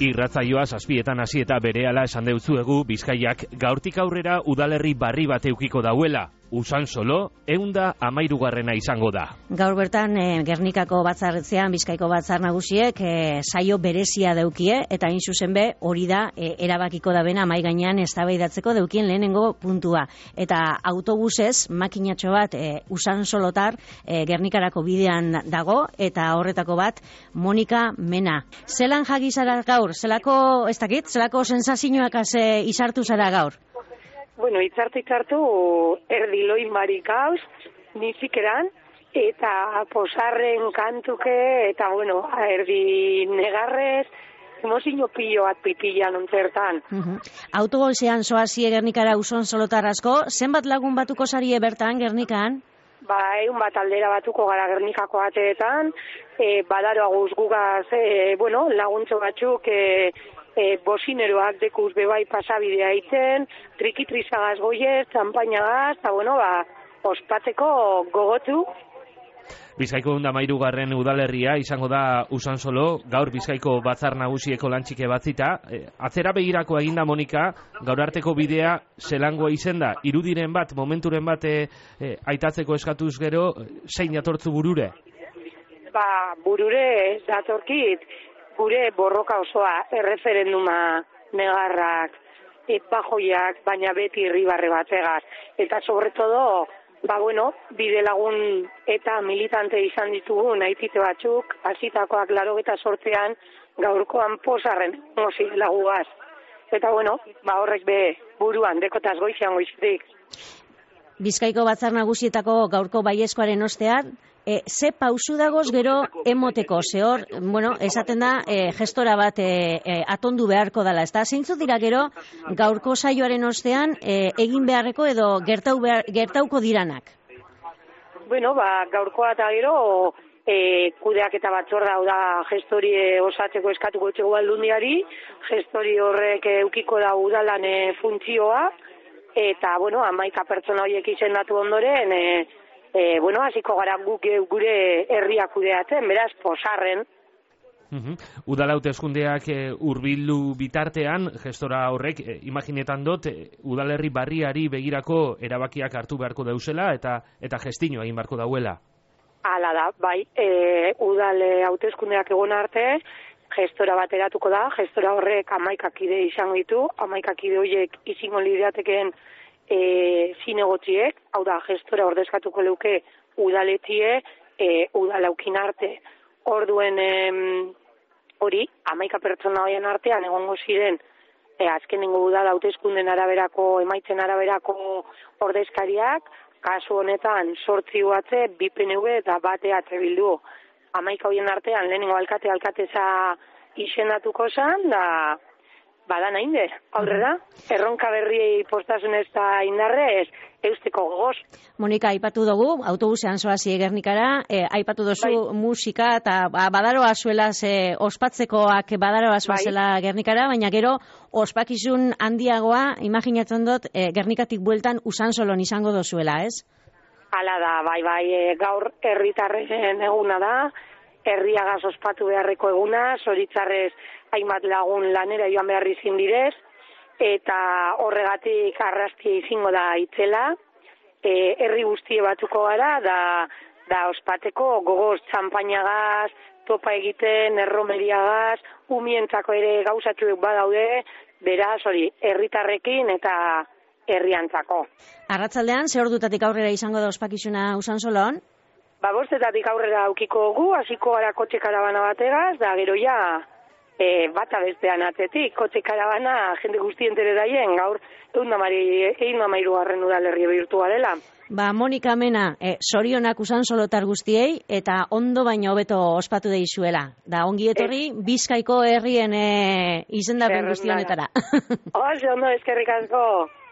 Ongi irratzaioa 7etan hasi eta berehala esan deutzuegu Bizkaiak gaurtik aurrera udalerri barri bat eukiko dauela. Usansolo 113. izango da. Gaur bertan Gernikako batzarretzean Bizkaiko batzar nagusiek saio berezia daukie eta hain zuzen be hori da erabakiko da bena mahai gainean eztabaidatzeko daukien lehenengo puntua. Eta autobusez makinatxo bat Usansolotar Gernikarako bidean dago eta horretako bat Monika Mena. Zelan jagi zara gaur? Zelako, ez dakit, zelako sensazioak izartu zara gaur? Bueno, itzartu erdiloi marikauz, nizikeran, eta posarren kantuke, eta bueno, erdi negarrez, emozio pilo bat pipilan ontzertan. Autobusean zoazie Gernikara Usansolotar asko, zenbat lagun batuko zarie bertan Gernikan? Ba, egun bat aldera batuko gara Gernikako ateetan, badaroa guzgugaz, bueno, laguntzo batzuk, bosineroak dekuz bebai pasabidea iten, trikitrizagaz goiez, txampainagaz, eta bueno, ospateko gogotu. Bizkaiko 113. udalerria izango da Usansolo, gaur Bizkaiko batzar nagusieko lantxike batzita. Atzera begirako eginda Monika, gaur arteko bidea zelangoa izen da, irudiren bat, momenturen bat aitatzeko eskatuz gero, zein datortzu burure? Ba, burure datorkit, gure borroka osoa, erreferenduma, negarrak, bajoiak, baina beti irribarre bategaz. Eta sobretodo, ba bueno, bide lagun eta militante izan ditugu, nahitite batzuk, hasitakoak 88an, gaurkoan posarren mozi lagugaz. Eta bueno, ba horrek be buruan, dekotaz goizean goizetik. Bizkaiko batzar nagusietako gaurko baiezkoaren ostean, ze pausu dagoz gero emoteko, zehor, bueno, esaten da gestora bat atondu beharko dela, ez da? Zeintzu dira gero gaurko saioaren ostean egin beharreko edo gertauko diranak? Bueno, ba, gaurkoa eta gero kudeak eta batzorra da gestori osatzeko eskatuko txego aldundiari, gestori horrek eukiko da udalan funtzioa, eta, bueno, 11 pertsona horiek izendatu ondoren, bueno, hasiko gara guk gure herria kudeatzen, beraz, posarren. Udala hauteskundeak hurbildu bitartean, gestora horrek, imaginetan dut, udalerri barriari begirako erabakiak hartu beharko dauzela eta gestino egin beharko dauela. Hala da, bai, udal hauteskundeak egon arte, gestora bat eratuko da, gestora horrek 11 kide izango ditu, 11 kide horiek izango lideatekeen zinegotziek, hau da, gestora ordezkatuko leuke udaletie, udalaukin arte. Orduen hori, 11 pertsona horien artean egongo ziren, azkenengo udal hauteskunden araberako, emaitzen araberako ordezkariak, kasu honetan 8 batze, 2 PNV eta bateatze bildu. 11 horien artean lehenengo alkateza izendatuko zan, da badan hainde, aurrera, erronka berriei postasun ez da indarrez, eusteko gogoz. Monika, aipatu dugu, autobusean zoazie Gernikara, aipatu duzu musika eta badaroa zuelaz, ospatzekoak badaroa zuazela Gernikara, baina gero ospakizun handiagoa, imaginatzen dut, Gernikatik bueltan Usansolon izango dozuela, ez? Hala da, bai, gaur herritarren eguna da, herriagaz ospatu beharreko eguna, zoritzarrez hainbat lagun lanera joan behar izin direz, eta horregatik arrastia izango da itzela, herri guztie batuko gara, da ospateko gogoz txampainagaz, topa egiten, erromeriagaz, umientzako ere gauzatxuek badaude, beraz hori, herritarrekin eta herriantzako. Arratsaldean, ze ordutatik aurrera izango da ospakizuna Usansolon? Ba, 5 aurrera aukiko gu, hasiko gara kotxe karabana bategaz, da gero ja, bata bestean atzetik, kotxe karabana jende guztien tere daien, gaur 113. udalerri bihurtua dela. Ba, Monika Mena, sorionak Usansolotar guztiei, eta ondo baino hobeto ospatu deizuela. Da, ongi etorri, Bizkaiko herrien izendapen guztionetara. Oso, ondo, eskerrik asko.